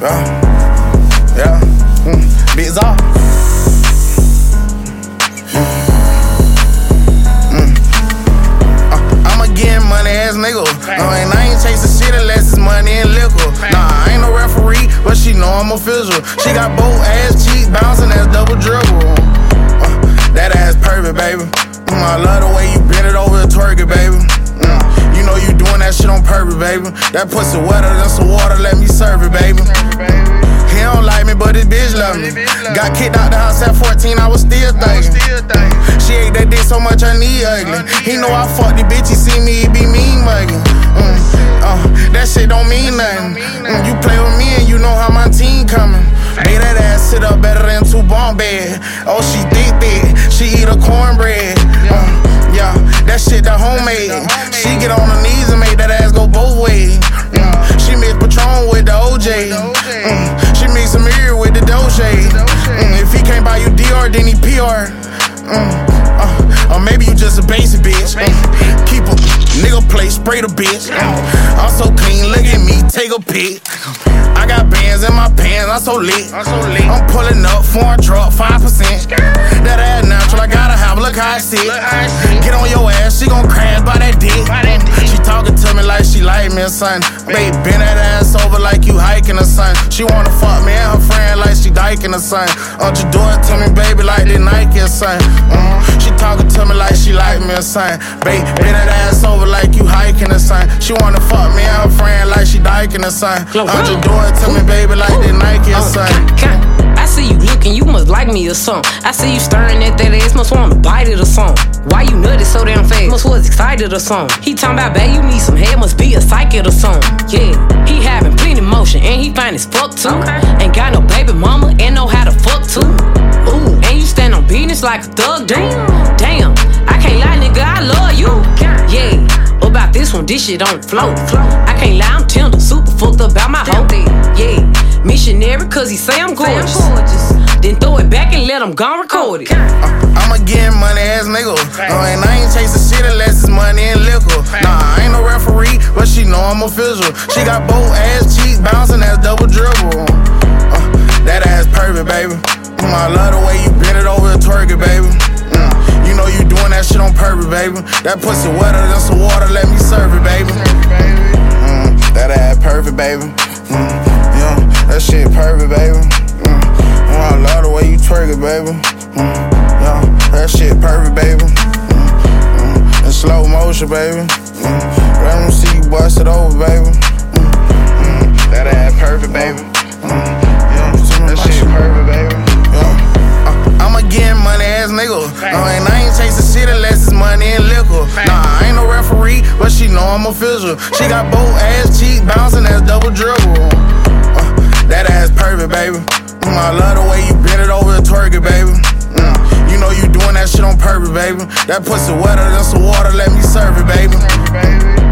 Yeah, Big Zaw. I'm a getting money ass nigga. And I ain't chasing shit unless it's money and liquor. Nah, I ain't no referee, but she know I'm official. She got both ass cheeks bouncing, that's double dribble. That ass perfect, baby. I love the way you bend it over and twerk it, baby. You know you doing that shit on purpose, baby. That pussy wetter than some water, let me serve it, baby. He don't like me, but his bitch love me. Got kicked out the house at 14, I was still thinking. She ate that dick so much I need ugly. He know I fuck the bitch, he see me, he be mean mugging. That shit don't mean nothing. You play with me and you know how my team coming. Made that ass sit up better than 2 bunk bed. Oh, she thick, she eat a cornbread. Yeah, that shit the homemade. She get on her knees and make that ass go both ways. She mix Patron with the OJ. She mix Amir with the Dolce. If he can't buy you DR, then he PR. Or maybe you just a basic bitch. Keep a nigga play, spray the bitch. I'm so clean, look at me, take a pic. I got bands in my pants, I'm so lit. I'm pulling up, foreign drop, 5%. That ass natural, I gotta have, look how I sit. Get on your ass, she gon' crash by that dick. She talking to me like she like me or something. Babe, bend that ass over like you hiking or something. She wanna fuck me and her friend like she diking or something. You do it to me, baby, like they Nike or something. She talking to me like she like me or something. Babe, bend that ass over like you hiking or something. She wanna fuck me and her friend like she diking or something. You do it to me, baby, like they Nike or something. I see you looking, you must like me or something. I see you staring at that ass, must wanna bite it or something. Why you nutty so damn fast? Must was excited or something. He talking about, babe, you need some head, must be a psychic or something. Yeah, he having plenty motion and he fine as fuck too. Ain't got no baby mama and know how to fuck too. Ooh, and you stand on business like a thug dude. Damn, I can't lie, nigga, I love you. Yeah, about this one, this shit on the flow. I can't lie, I'm tender, super fucked up about my hoe. Yeah, missionary, cause he say I'm gorgeous. Then throw it back and let him go record it. I'm a getting money ass nigga. And I ain't chasing shit unless it's money and liquor. Nah, I ain't no referee, but she know I'm official. She got both ass cheeks bouncing, that's double dribble. That ass perfect, baby. I love the way you bend it over and twerk it, baby. You know you doing that shit on purpose, baby. That pussy wetter than some water, let me serve it, baby. That ass perfect, baby. Yeah, that shit perfect, baby. I love the way you twerk it, baby. Yeah, that shit perfect, baby. In slow motion, baby. Let them see you bust it over, baby. That ass perfect, baby. Yeah, that shit perfect, baby. I'm a getting money ass nigga. And I ain't chasing shit unless it's money and liquor. Nah, I ain't no referee, but she know I'm official. She got both ass cheeks bouncing, that's double dribble. That ass perfect, baby. I love the way you bend it over and twerk it, baby. You know you doing that shit on purpose, baby. That pussy wetter than some water, let me serve it, baby.